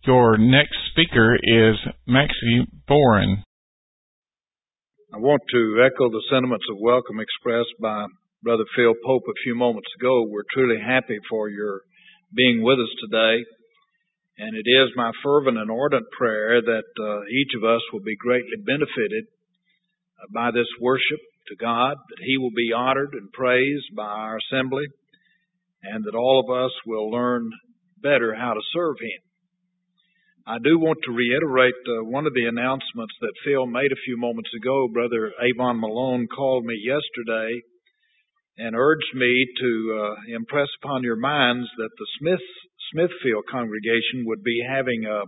Your next speaker is Maxie Boren. I want to echo the sentiments of welcome expressed by Brother Phil Pope a few moments ago. We're truly happy for your being with us today. And it is my fervent and ardent prayer that each of us will be greatly benefited by this worship to God, that He will be honored and praised by our assembly, and that all of us will learn better how to serve Him. I do want to reiterate one of the announcements that Phil made a few moments ago. Brother Avon Malone called me yesterday and urged me to impress upon your minds that the Smithfield congregation would be having a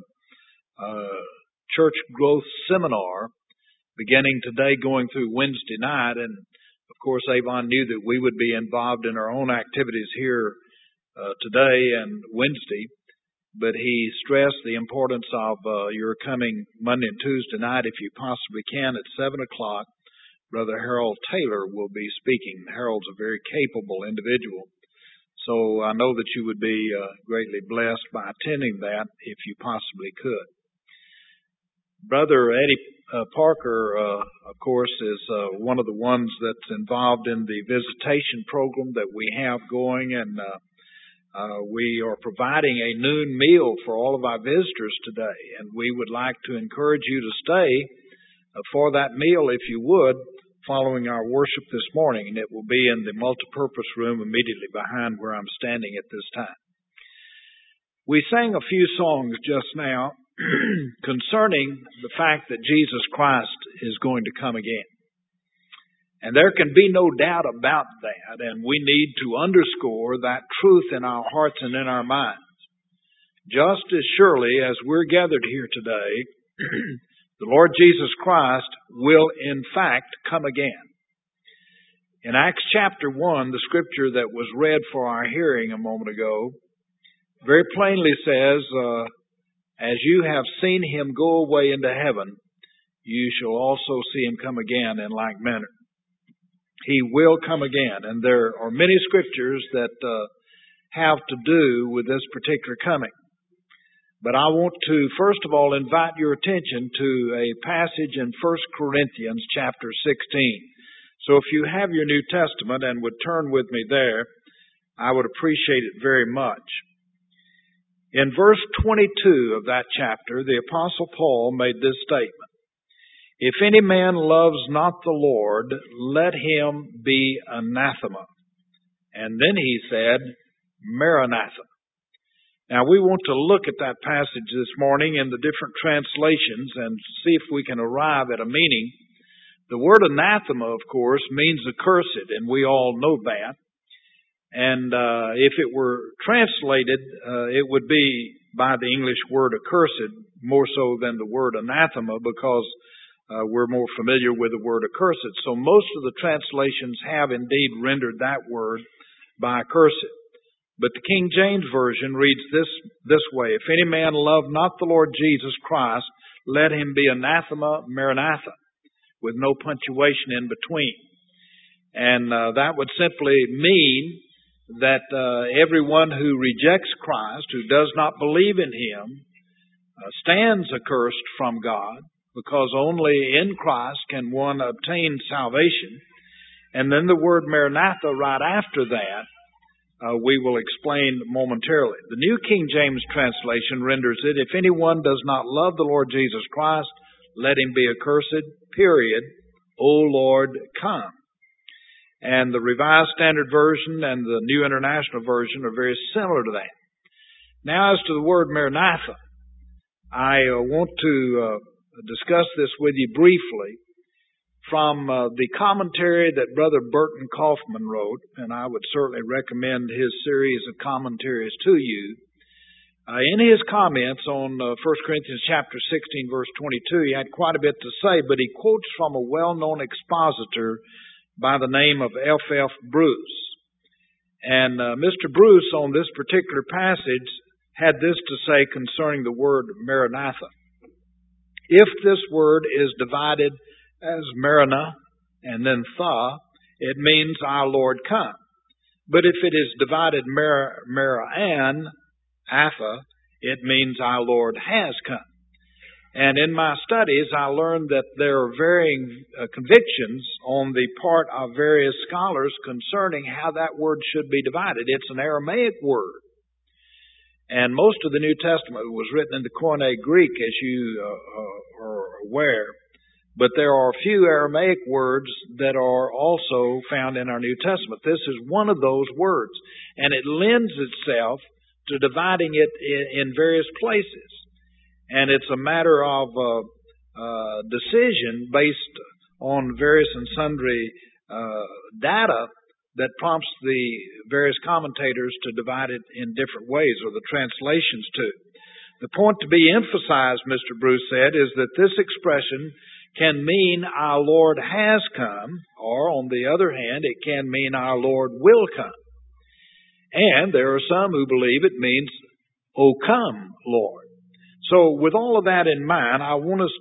church growth seminar beginning today going through Wednesday night. And of course, Avon knew that we would be involved in our own activities here today and Wednesday. But he stressed the importance of your coming Monday and Tuesday night, if you possibly can, at 7 o'clock. Brother Harold Taylor will be speaking. Harold's a very capable individual. So I know that you would be greatly blessed by attending that if you possibly could. Brother Eddie Parker, of course, is one of the ones that's involved in the visitation program that we have going, and we are providing a noon meal for all of our visitors today, and we would like to encourage you to stay for that meal, if you would, following our worship this morning, and it will be in the multipurpose room immediately behind where I'm standing at this time. We sang a few songs just now concerning the fact that Jesus Christ is going to come again. And there can be no doubt about that, and we need to underscore that truth in our hearts and in our minds. Just as surely as we're gathered here today, the Lord Jesus Christ will in fact come again. In Acts chapter 1, the scripture that was read for our hearing a moment ago, very plainly says, as you have seen Him go away into heaven, you shall also see Him come again in like manner. He will come again, and there are many scriptures that have to do with this particular coming. But I want to, first of all, invite your attention to a passage in 1 Corinthians chapter 16. So if you have your New Testament and would turn with me there, I would appreciate it very much. In verse 22 of that chapter, the Apostle Paul made this statement: if any man loves not the Lord, let him be anathema. And then he said, Maranatha. Now we want to look at that passage this morning in the different translations and see if we can arrive at a meaning. The word anathema, of course, means accursed, and we all know that. And if it were translated, it would be by the English word accursed, more so than the word anathema, because we're more familiar with the word accursed. So most of the translations have indeed rendered that word by accursed. But the King James Version reads this way: if any man love not the Lord Jesus Christ, let him be anathema, Maranatha, with no punctuation in between. And that would simply mean that everyone who rejects Christ, who does not believe in Him, stands accursed from God, because only in Christ can one obtain salvation. And then the word Maranatha right after that, we will explain momentarily. The New King James translation renders it, if anyone does not love the Lord Jesus Christ, let him be accursed, period. O Lord, come. And the Revised Standard Version and the New International Version are very similar to that. Now as to the word Maranatha, I want to discuss this with you briefly from the commentary that Brother Burton Kaufman wrote, and I would certainly recommend his series of commentaries to you. In his comments on 1 Corinthians chapter 16, verse 22, he had quite a bit to say, but he quotes from a well-known expositor by the name of F.F. Bruce. And Mr. Bruce, on this particular passage, had this to say concerning the word Maranatha. If this word is divided as Marana and then Tha, it means our Lord come. But if it is divided Maran, Atha, it means our Lord has come. And in my studies, I learned that there are varying convictions on the part of various scholars concerning how that word should be divided. It's an Aramaic word. And most of the New Testament was written in the Koine Greek, as you are aware. But there are a few Aramaic words that are also found in our New Testament. This is one of those words. And it lends itself to dividing it in various places. And it's a matter of decision based on various and sundry data that prompts the various commentators to divide it in different ways, or the translations too. The point to be emphasized, Mr. Bruce said, is that this expression can mean our Lord has come, or on the other hand, it can mean our Lord will come. And there are some who believe it means, O come, Lord. So with all of that in mind, I want us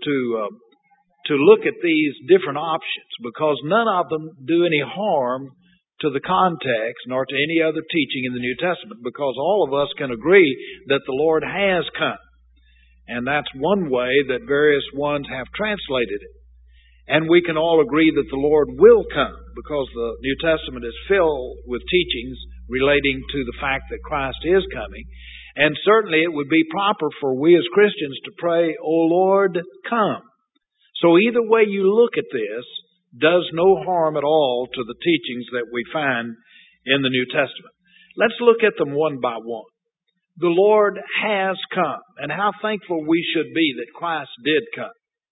to look at these different options, because none of them do any harm to the context nor to any other teaching in the New Testament, because all of us can agree that the Lord has come. And that's one way that various ones have translated it. And we can all agree that the Lord will come, because the New Testament is filled with teachings relating to the fact that Christ is coming. And certainly it would be proper for we as Christians to pray, O Lord, come. So either way you look at this does no harm at all to the teachings that we find in the New Testament. Let's look at them one by one. The Lord has come, and how thankful we should be that Christ did come.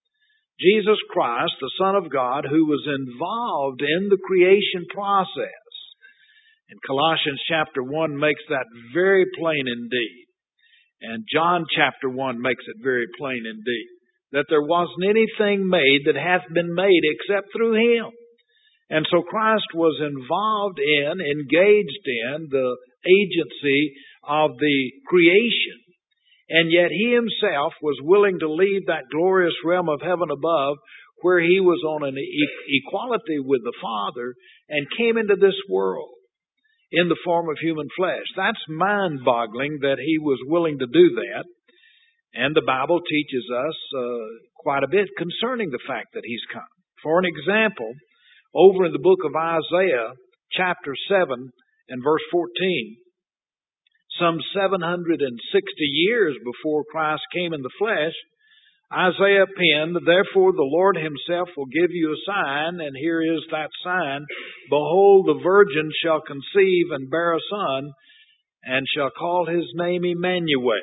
Jesus Christ, the Son of God, who was involved in the creation process. And Colossians chapter 1 makes that very plain indeed. And John chapter 1 makes it very plain indeed. That there wasn't anything made that hath been made except through Him. And so Christ was involved in, engaged in the agency of the creation. And yet He Himself was willing to leave that glorious realm of heaven above, where He was on an equality with the Father, and came into this world in the form of human flesh. That's mind-boggling that He was willing to do that. And the Bible teaches us quite a bit concerning the fact that He's come. For an example, over in the book of Isaiah, chapter 7 and verse 14, some 760 years before Christ came in the flesh, Isaiah penned, Therefore the Lord Himself will give you a sign, and here is that sign. Behold, the virgin shall conceive and bear a son, and shall call his name Emmanuel.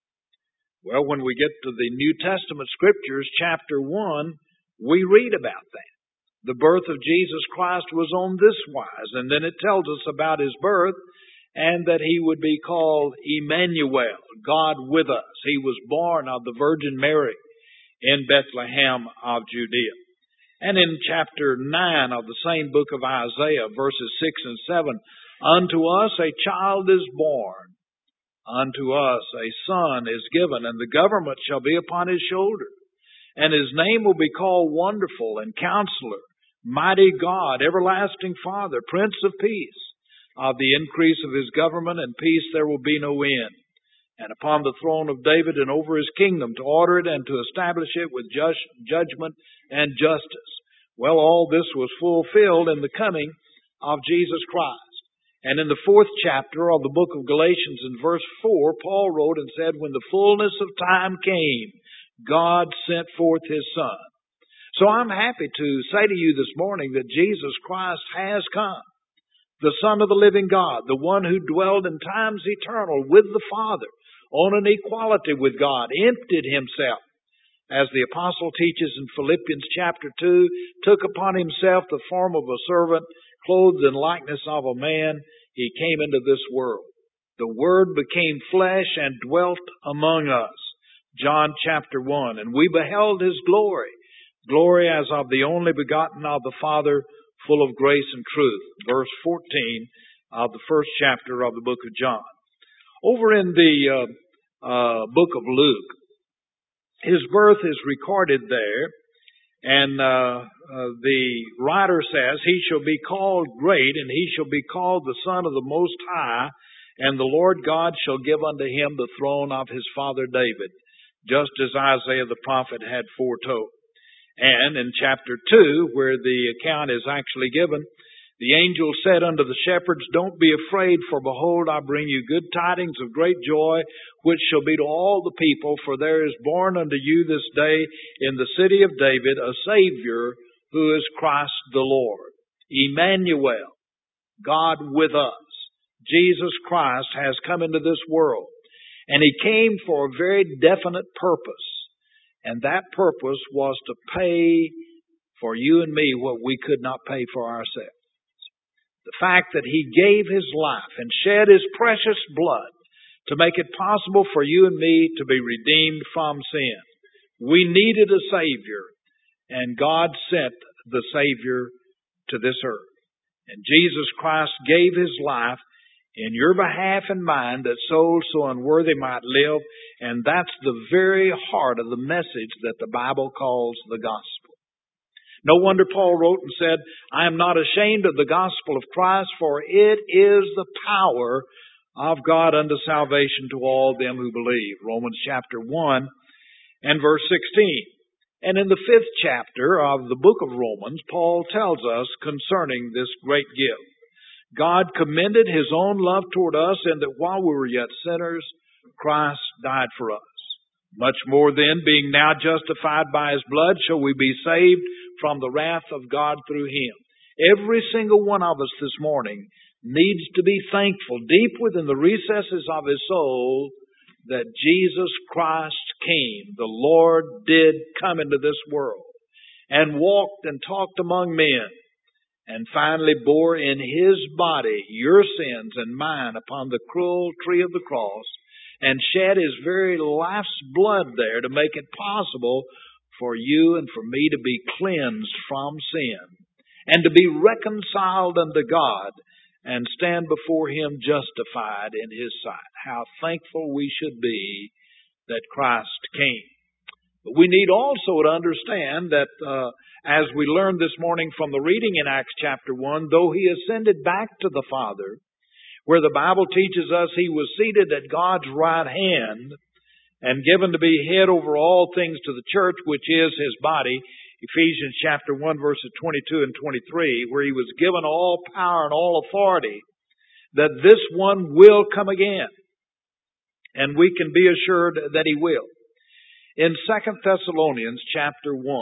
Well, when we get to the New Testament Scriptures, chapter 1, we read about that. The birth of Jesus Christ was on this wise, and then it tells us about His birth, and that He would be called Emmanuel, God with us. He was born of the Virgin Mary in Bethlehem of Judea. And in chapter 9 of the same book of Isaiah, verses 6 and 7, Unto us a child is born, unto us a son is given, and the government shall be upon His shoulder. And His name will be called Wonderful, and Counselor, Mighty God, Everlasting Father, Prince of Peace. Of the increase of His government and peace there will be no end. And upon the throne of David and over His kingdom, to order it and to establish it with judgment and justice. Well, all this was fulfilled in the coming of Jesus Christ. And in the 4th chapter of the book of Galatians, in verse 4, Paul wrote and said, When the fullness of time came, God sent forth His Son. So I'm happy to say to you this morning that Jesus Christ has come. The Son of the living God, the one who dwelled in times eternal with the Father, on an equality with God, emptied Himself, as the apostle teaches in Philippians chapter 2, took upon Himself the form of a servant, clothed in likeness of a man. He came into this world. The Word became flesh and dwelt among us. John chapter 1. And we beheld His glory, glory as of the only begotten of the Father, full of grace and truth. Verse 14 of the 1st chapter of the book of John. Over in the book of Luke, His birth is recorded there, and the writer says, He shall be called great, and He shall be called the Son of the Most High, And the Lord God shall give unto him the throne of his father David, just as Isaiah the prophet had foretold. And in chapter 2, where the account is actually given, the angel said unto the shepherds, Don't be afraid, for behold, I bring you good tidings of great joy, which shall be to all the people. For there is born unto you this day in the city of David a Savior, who is Christ the Lord. Emmanuel, God with us. Jesus Christ has come into this world. And He came for a very definite purpose. And that purpose was to pay for you and me what we could not pay for ourselves. The fact that He gave His life and shed His precious blood to make it possible for you and me to be redeemed from sin. We needed a Savior, and God sent the Savior to this earth. And Jesus Christ gave His life in your behalf and mine, that souls so unworthy might live. And that's the very heart of the message that the Bible calls the gospel. No wonder Paul wrote and said, I am not ashamed of the gospel of Christ, for it is the power of God unto salvation to all them who believe. Romans chapter 1 and verse 16. And in the 5th chapter of the book of Romans, Paul tells us concerning this great gift. God commended His own love toward us, in that while we were yet sinners, Christ died for us. Much more then, being now justified by His blood, shall we be saved from the wrath of God through Him. Every single one of us this morning needs to be thankful deep within the recesses of his soul that Jesus Christ came. The Lord did come into this world and walked and talked among men, and finally bore in His body your sins and mine upon the cruel tree of the cross, and shed His very life's blood there to make it possible for you and for me to be cleansed from sin, and to be reconciled unto God, and stand before Him justified in His sight. How thankful we should be that Christ came. But we need also to understand that as we learned this morning from the reading in Acts chapter 1, though He ascended back to the Father, where the Bible teaches us He was seated at God's right hand and given to be head over all things to the church, which is His body, Ephesians chapter 1 verses 22 and 23, where He was given all power and all authority, that this one will come again. And we can be assured that He will. In 2 Thessalonians chapter 1,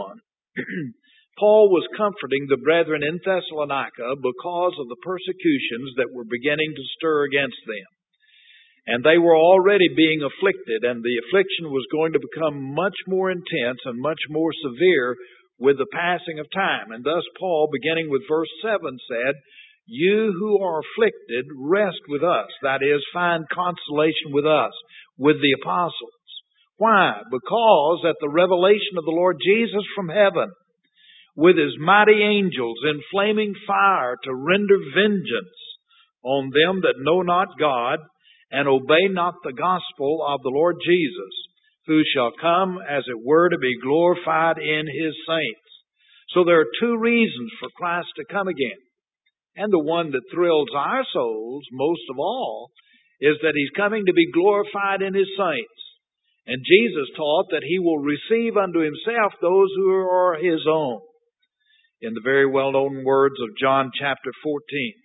Paul was comforting the brethren in Thessalonica because of the persecutions that were beginning to stir against them. And they were already being afflicted, and the affliction was going to become much more intense and much more severe with the passing of time. And thus Paul, beginning with verse 7, said, You who are afflicted, rest with us. That is, find consolation with us, with the apostles. Why? Because at the revelation of the Lord Jesus from heaven, with His mighty angels in flaming fire to render vengeance on them that know not God and obey not the gospel of the Lord Jesus, who shall come, as it were, to be glorified in His saints. So there are two reasons for Christ to come again. And the one that thrills our souls most of all is that He's coming to be glorified in His saints. And Jesus taught that He will receive unto Himself those who are His own. In the very well-known words of John chapter 14,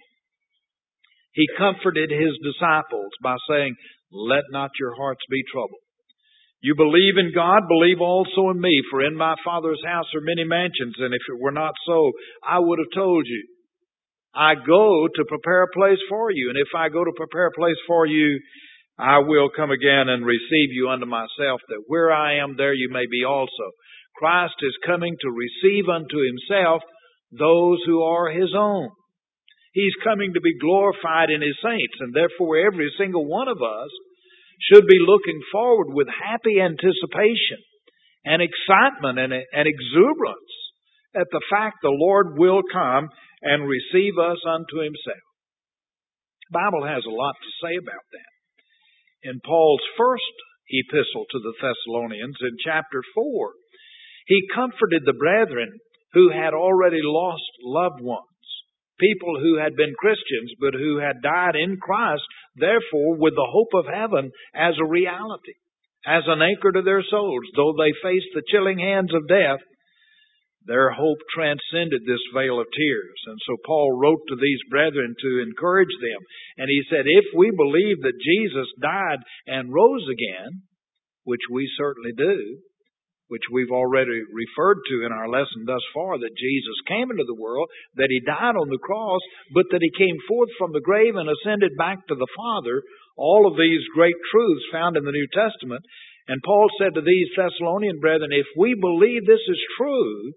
He comforted His disciples by saying, Let not your hearts be troubled. You believe in God, believe also in me. For in my Father's house are many mansions, and if it were not so, I would have told you. I go to prepare a place for you, and if I go to prepare a place for you, I will come again and receive you unto myself, that where I am, there you may be also. Christ is coming to receive unto Himself those who are His own. He's coming to be glorified in His saints, and therefore every single one of us should be looking forward with happy anticipation and excitement and exuberance at the fact the Lord will come and receive us unto Himself. The Bible has a lot to say about that. In Paul's first epistle to the Thessalonians, in chapter 4, he comforted the brethren who had already lost loved ones, people who had been Christians but who had died in Christ therefore, with the hope of heaven as a reality, as an anchor to their souls, though they faced the chilling hands of death, their hope transcended this veil of tears. And so Paul wrote to these brethren to encourage them. And he said, if we believe that Jesus died and rose again, which we certainly do, which we've already referred to in our lesson thus far, that Jesus came into the world, that He died on the cross, but that He came forth from the grave and ascended back to the Father, all of these great truths found in the New Testament. And Paul said to these Thessalonian brethren, if we believe this is true,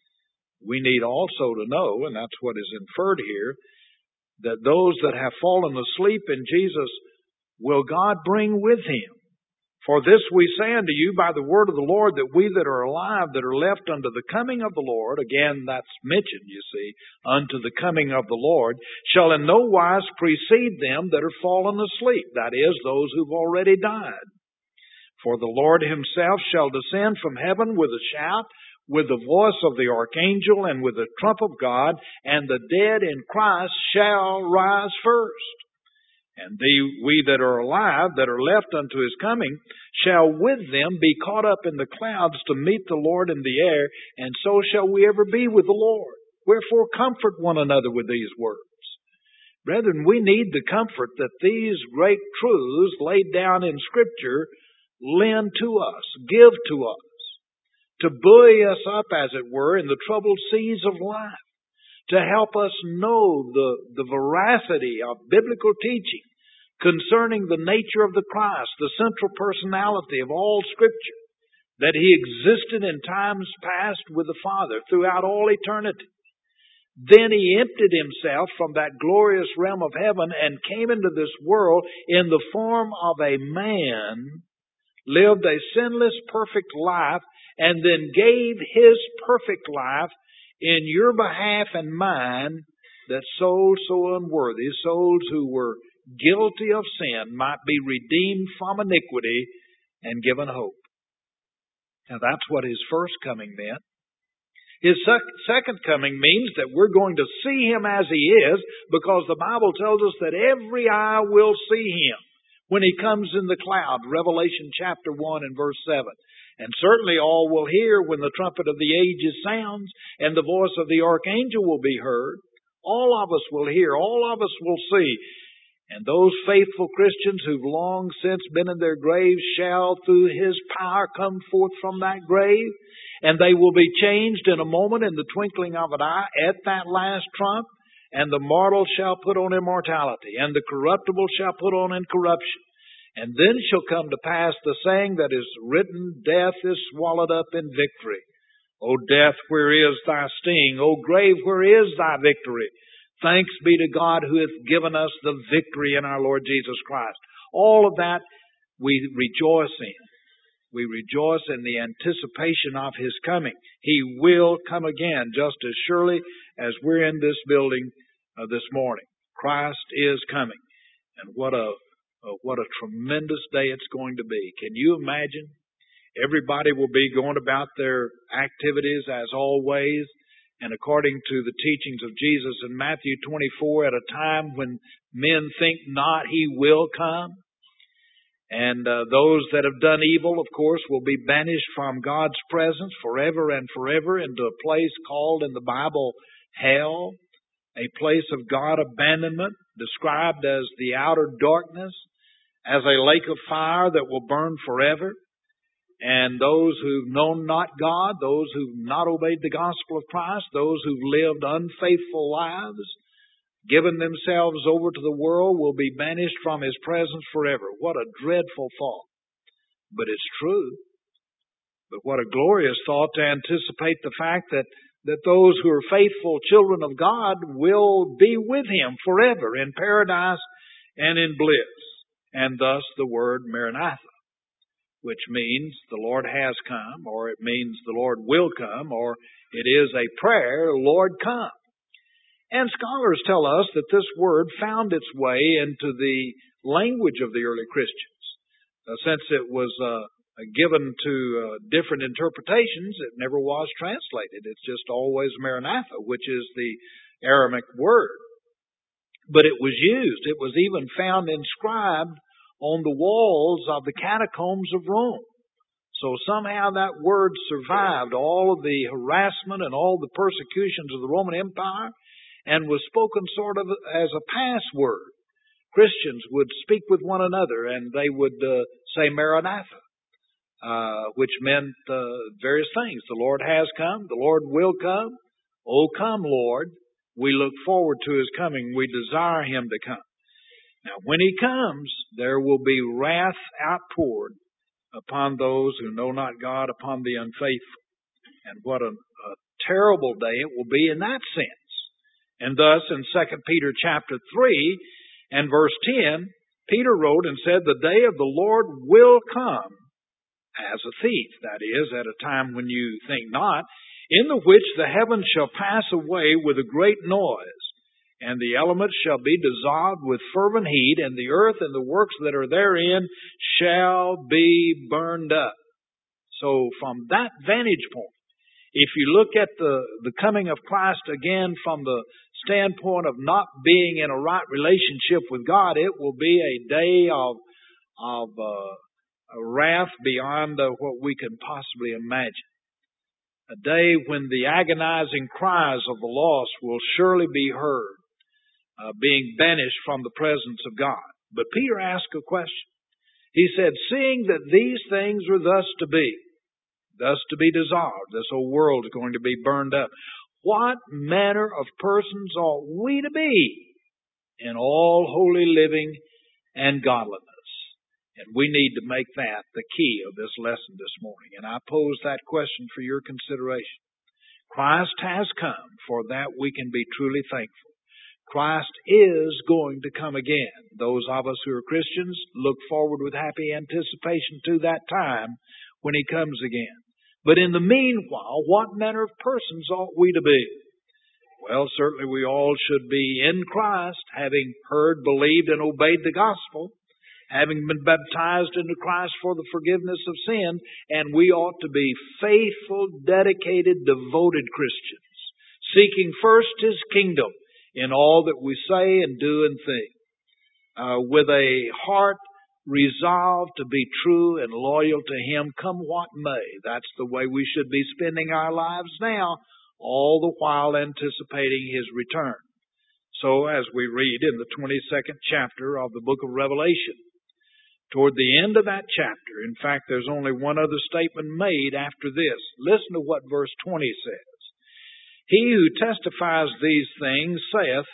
we need also to know, and that's what is inferred here, that those that have fallen asleep in Jesus will God bring with Him. For this we say unto you by the word of the Lord, that we that are alive, that are left unto the coming of the Lord, again that's mentioned, you see, unto the coming of the Lord, shall in no wise precede them that are fallen asleep, that is, those who've already died. For the Lord Himself shall descend from heaven with a shout, with the voice of the archangel, and with the trump of God, and the dead in Christ shall rise first. And we that are alive, that are left unto His coming, shall with them be caught up in the clouds to meet the Lord in the air, and so shall we ever be with the Lord. Wherefore comfort one another with these words. Brethren, we need the comfort that these great truths laid down in Scripture lend to us, give to us, to buoy us up, as it were, in the troubled seas of life, to help us know the veracity of biblical teaching concerning the nature of the Christ, the central personality of all Scripture, that He existed in times past with the Father throughout all eternity. Then He emptied Himself from that glorious realm of heaven and came into this world in the form of a man, lived a sinless, perfect life, and then gave His perfect life in your behalf and mine, that souls so unworthy, souls who were guilty of sin, might be redeemed from iniquity and given hope. Now that's what His first coming meant. His second coming means that we're going to see Him as He is, because the Bible tells us that every eye will see Him when He comes in the cloud, Revelation chapter 1 and verse 7. And certainly all will hear when the trumpet of the ages sounds and the voice of the archangel will be heard. All of us will hear, all of us will see. And those faithful Christians who've long since been in their graves shall through His power come forth from that grave, and they will be changed in a moment, in the twinkling of an eye, at that last trump. And the mortal shall put on immortality, and the corruptible shall put on incorruption. And then shall come to pass the saying that is written, death is swallowed up in victory. O death, where is thy sting? O grave, where is thy victory? Thanks be to God who hath given us the victory in our Lord Jesus Christ. All of that we rejoice in. We rejoice in the anticipation of His coming. He will come again just as surely as we're in this building this morning. Christ is coming. And what a tremendous day it's going to be. Can you imagine? Everybody will be going about their activities as always, and according to the teachings of Jesus in Matthew 24, at a time when men think not, He will come. And those that have done evil, of course, will be banished from God's presence forever and forever into a place called in the Bible hell, a place of God abandonment, described as the outer darkness, as a lake of fire that will burn forever. And those who've known not God, those who've not obeyed the gospel of Christ, those who've lived unfaithful lives, given themselves over to the world, will be banished from His presence forever. What a dreadful thought. But it's true. But what a glorious thought to anticipate the fact that those who are faithful children of God will be with Him forever in paradise and in bliss. And thus the word Maranatha, which means the Lord has come, or it means the Lord will come, or it is a prayer, Lord, come. And scholars tell us that this word found its way into the language of the early Christians. Since it was given to different interpretations, it never was translated. It's just always Maranatha, which is the Aramaic word. but it was used. It was even found inscribed on the walls of the catacombs of Rome. So somehow that word survived all of the harassment and all the persecutions of the Roman Empire and was spoken sort of as a password. Christians would speak with one another and they would say Maranatha, which meant various things. The Lord has come. The Lord will come. Oh, come, Lord. We look forward to His coming. We desire Him to come. Now, when He comes, there will be wrath outpoured upon those who know not God, upon the unfaithful. And what a terrible day it will be in that sense. And thus, in 2 Peter chapter 3 and verse 10, Peter wrote and said, "The day of the Lord will come as a thief," that is, at a time when you think not, "in the which the heavens shall pass away with a great noise, and the elements shall be dissolved with fervent heat, and the earth and the works that are therein shall be burned up." So from that vantage point, if you look at the coming of Christ again from the standpoint of not being in a right relationship with God, it will be a day of wrath beyond what we can possibly imagine. A day when the agonizing cries of the lost will surely be heard, being banished from the presence of God. But Peter asked a question. He said, "Seeing that these things are thus to be dissolved," this whole world is going to be burned up, "what manner of persons ought we to be in all holy living and godliness?" And we need to make that the key of this lesson this morning. And I pose that question for your consideration. Christ has come, for that we can be truly thankful. Christ is going to come again. Those of us who are Christians look forward with happy anticipation to that time when He comes again. But in the meanwhile, what manner of persons ought we to be? Well, certainly we all should be in Christ, having heard, believed, and obeyed the gospel, having been baptized into Christ for the forgiveness of sin, and we ought to be faithful, dedicated, devoted Christians, seeking first His kingdom in all that we say and do and think, with a heart resolved to be true and loyal to Him, come what may. That's the way we should be spending our lives now, all the while anticipating His return. So as we read in the 22nd chapter of the book of Revelation, toward the end of that chapter, in fact, there's only one other statement made after this. Listen to what verse 20 says. "He who testifies these things saith,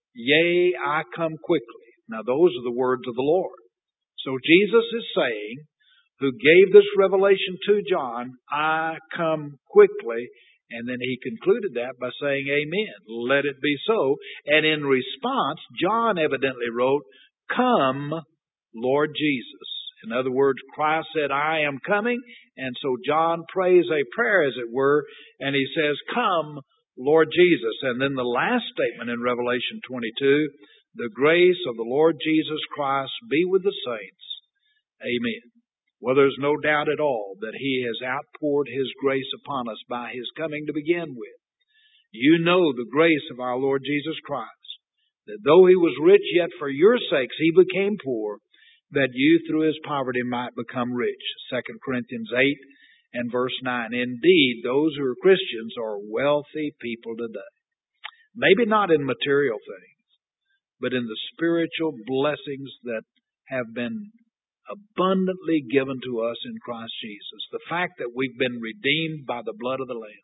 Yea, I come quickly." Now those are the words of the Lord. So Jesus is saying, who gave this revelation to John, "I come quickly." And then he concluded that by saying, "Amen. Let it be so." And in response, John evidently wrote, "Come, Lord Jesus." In other words, Christ said, "I am coming." And so John prays a prayer, as it were, and he says, "Come, Lord Jesus." And then the last statement in Revelation 22, "The grace of the Lord Jesus Christ be with the saints. Amen." Well, there's no doubt at all that He has outpoured His grace upon us by His coming to begin with. You know the grace of our Lord Jesus Christ, that though He was rich, yet for your sakes He became poor, that you through His poverty might become rich. 2 Corinthians 8 and verse 9. Indeed, those who are Christians are wealthy people today. Maybe not in material things, but in the spiritual blessings that have been abundantly given to us in Christ Jesus. The fact that we've been redeemed by the blood of the Lamb.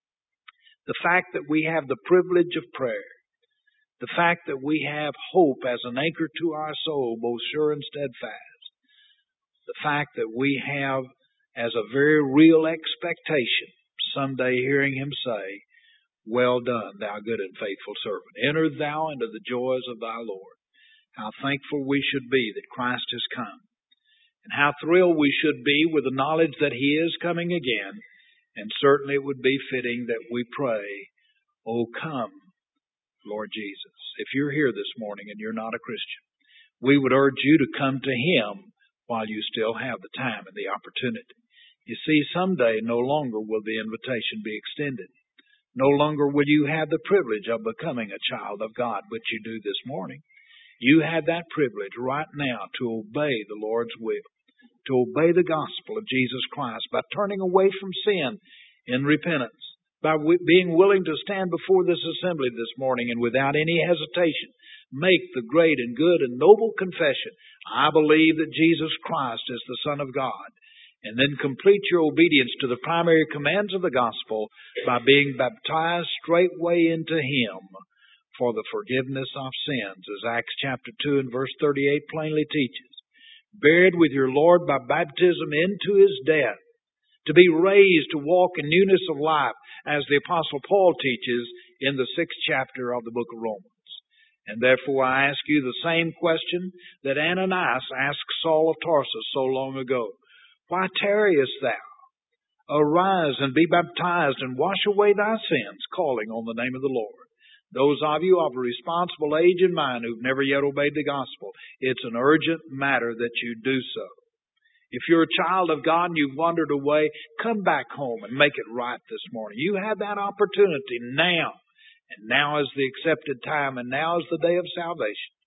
The fact that we have the privilege of prayer. The fact that we have hope as an anchor to our soul, both sure and steadfast. The fact that we have as a very real expectation someday hearing Him say, "Well done, thou good and faithful servant. Enter thou into the joys of thy Lord." How thankful we should be that Christ has come. And how thrilled we should be with the knowledge that He is coming again. And certainly it would be fitting that we pray, "Oh, come, Lord Jesus." If you're here this morning and you're not a Christian, we would urge you to come to Him while you still have the time and the opportunity. You see, someday no longer will the invitation be extended. No longer will you have the privilege of becoming a child of God, which you do this morning. You have that privilege right now to obey the Lord's will, to obey the gospel of Jesus Christ by turning away from sin in repentance, by being willing to stand before this assembly this morning and without any hesitation make the great and good and noble confession, I believe that Jesus Christ is the Son of God, and then complete your obedience to the primary commands of the gospel by being baptized straightway into Him for the forgiveness of sins, as Acts chapter 2 and verse 38 plainly teaches. Buried with your Lord by baptism into His death, to be raised to walk in newness of life, as the Apostle Paul teaches in the 6th chapter of the book of Romans. And therefore I ask you the same question that Ananias asked Saul of Tarsus so long ago. Why tarriest thou? Arise and be baptized and wash away thy sins, calling on the name of the Lord. Those of you of a responsible age and mind who've never yet obeyed the gospel, it's an urgent matter that you do so. If you're a child of God and you've wandered away, come back home and make it right this morning. You have that opportunity now. And now is the accepted time, and now is the day of salvation.